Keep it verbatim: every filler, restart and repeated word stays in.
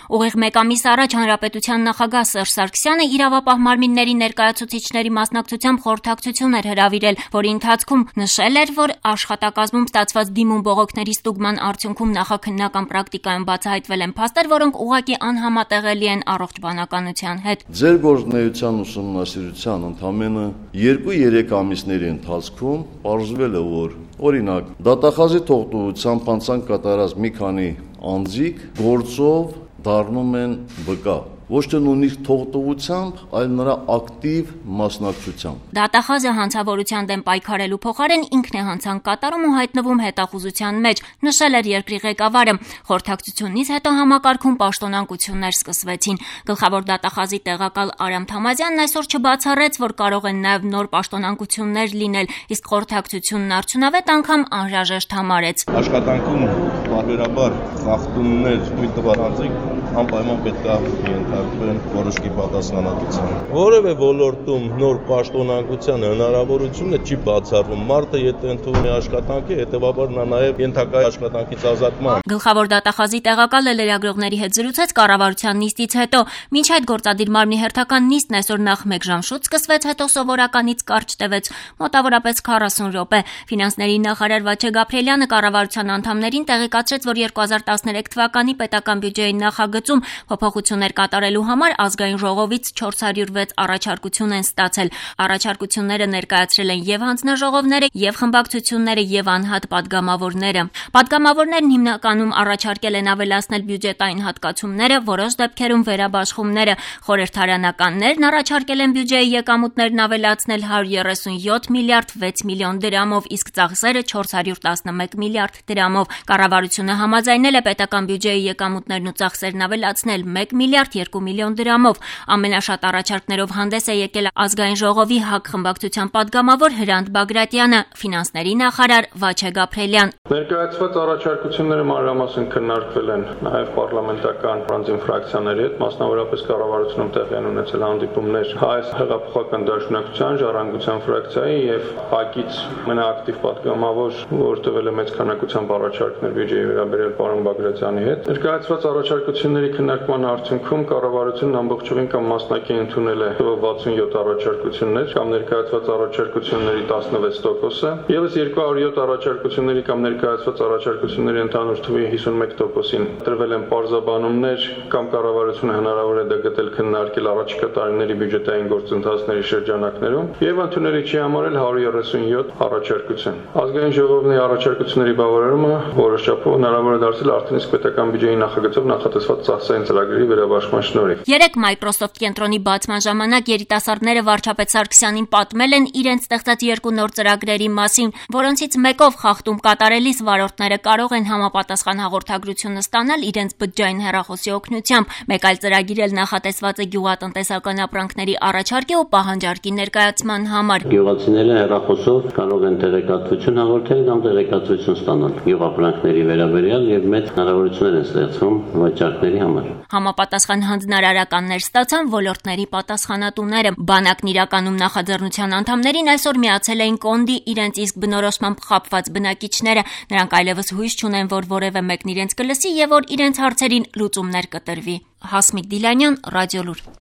Ուղիղ մեկ ամիս առաջ Հանրապետության նախագահ Սերժ Սարգսյանը իրավապահ մարմինների ներկայացուցիչների մասնակցությամբ խորհրդակցություն էր հրավիրել, որի ընթացքում նշել էր, որ աշխատակազմում ստացված դիմում բողոքների ստուգման արդյունքում նախաքննական պրակտիկայում բացահայտվել են փաստեր, որոնք ուղղակի անհամատեղելի են առողջ բանականության հետ։ Ձեր գործունեության ուսումնասիրության ընդամենը երկու-երեք ամիսների ընթացքում պարզվել է, որ օրինակ դատախազի թողտվությամբ անցանք կատարած մի քանի անձիկ գործով դառնում են վկա, ոչ թե նույնիսկ թողտվությամբ, այլ նրա ակտիվ մասնակցությամբ։ Դատախազը հանցավորության դեմ պայքարելու փոխարեն ինքն է հանցանք կատարում ու հայտնվում հետախուզության մեջ, նշել էր երկրի ղեկավարը։ Խորհրդակցությունից հետո համակարգում պաշտոնանկություններ սկսվեցին։ Գլխավոր դատախազի տեղակալ Արամ Թամազյանն այսօր չբացառեց, որ կարող են նաև նոր պաշտոնանկություններ լինել, իսկ խորհրդակցությունն արդյունավետ անգամ անհրաժեշտ համարեց։ Աշխատանքում բարբերաբար խախտումներ մի տվյալ անձիկ անպայման պետք է ենթարկվեն որոշակի պատասխանատվության։ Որևէ ոլորտում նոր պաշտոնանկության հնարավորությունը չի բացառվում։ Մարդը եթե ընդունում է աշխատանքի, հետևաբար նա նաև ենթակա է աշխատանքից ազատման։ Գլխավոր դատախազի տեղակալը լրագրողների հետ զրուցեց կառավարության նիստից հետո։ Մինչ այդ գործադիր մարմնի հերթական նիստն այսօր նախ մեկ ժամ շուտ սկսվեց, հետո սովորականից կարճ տևեց մոտավորապես քառասուն րոպե։ Ֆինանսների նախարար Վաչե Գաբրիելյանը կառավարության անդամներին տեղեկացրեց, որ երկու հազար տասներեք թվականի պետական բյուջեի նախագծում փոփոխություններ կատարելու համար ազգային ժողովից չորս հարյուր վեց առաջարկություն են ստացել։ Առաջարկությունները ներկայացրել են եւ հանձնաժողովները, եւ խմբակցությունները, եւ անհատ падգամավորները։ Падգամավորներն հիմնականում առաջարկել են ավելացնել բյուջետային հատկացումները, որոշ դեպքերում վերաբաշխումները։ Խորհրդարանականներն առաջարկել են բյուջեի եկամուտներն ավելացնել հարյուր երեսունյոթ միլիարդ վեց միլիոն դրամով, իսկ ծախսերը չորս հարյուր տասնմեկ միլիարդ դրամով։ Կառավարությունը համաձայնել է պետական բյուջեի եկամուտներն ու ծախսերն ավելացնել մեկ միլիարդ երկու միլիոն դրամով։ Ամենաշատ առաջարկներով հանդես է եկել ազգային ժողովի ՀԱԿ խմբակցության падգամավոր Հրանտ Բագրատյանը, ֆինանսների նախարար Վաչե Գաբրիելյան։ Ներկայացված առաջարկությունները մանրամասն քննարկվել են նաև պարլամենտական բրանձին ֆրակցիաների հետ, մասնավորապես կառավարությունում տեղի են ունեցել հանդիպումներ Հայ հեղափոխական դաշնակցության, Ժառանգության ֆրակցիայի եւ ՀԱԿ-ից ամենաակտիվ падգամավոր, որ տվել է մեծ քանակությամբ առաջարկներ բյուջեի վերաբերյալ պարոն Բագրատյանի հետ։ Ներկայացված առաջարկությունների քննարկման արդյունքում կառավարությունն ամբողջովին կամ մասնակի ընդունել է վաթսունյոթ առաջարկություններ կամ ներկայացված առաջարկությունների տասնվեց տոկոսը, ևս երկու հարյուր յոթ առաջարկությունների կամ ներկայացված առաջարկությունների ընդհանուր թվի հիսունմեկ տոկոսին տրվել են պարզաբանումներ կամ կառավարությունը հնարավոր է դա գտել քննարկել առաջիկա տարիների բյուջետային գործընթացների շրջանակներում եւ ընդունելի չի համարել հարյուր երեսունյոթ առաջարկություն։ Ազգային ժողովի առաջարկությունների բավարարումը որոշ չափով հնարավոր է դարձել արդեն իսկ պետական բյուջեի նախագծով նախատեսված ծախսային ծրագրերի վերաբաշխման շնորհիվ։ Երեք Microsoft կենտրոնի բացման ժամանակ երիտասարդները վարչապետ Սարգսյանին պատմել են իրենց ստեղծած երկու նոր ծրագրերի մասին, որոնցից մեկով խախտում կատարելիս վարորդները կարող են համապատասխան հաղորդագրություն ստանալ իրենց բջջային հեռախոսի օգնությամբ։ Մեկ այլ ծրագիր էլ նախատեսված է գյուղատնտեսական ապրանքների առաջարկի ու պահանջարկի ներկայացման համար։ Գյուղացիները հեռախոսով կարող են տեղեկատվություն հաղորդել կամ տեղեկատվություն ստանալ գյուղապրանքների վերաբերյալ եւ մեծ հնարավորություններ են ստեղծվում վաճառքների համար։ Համապատասխան հանձնարարականներ ստացան ոլորտների պատասխանատուները։ Բանակն իրականում նախաձեռնության անդամներին այսօր միացել էին կոնդի իրենց իսկ բնորոշմամբ խապված բնակիչները։ Նրանք այլևս հույս չունեն, որ որևէ մեկն իրենց կլսի եւ որ իրենց հարցերին լուծումներ կտրվի։ Հասմիկ Դիլանյան, Ռադիոլուր։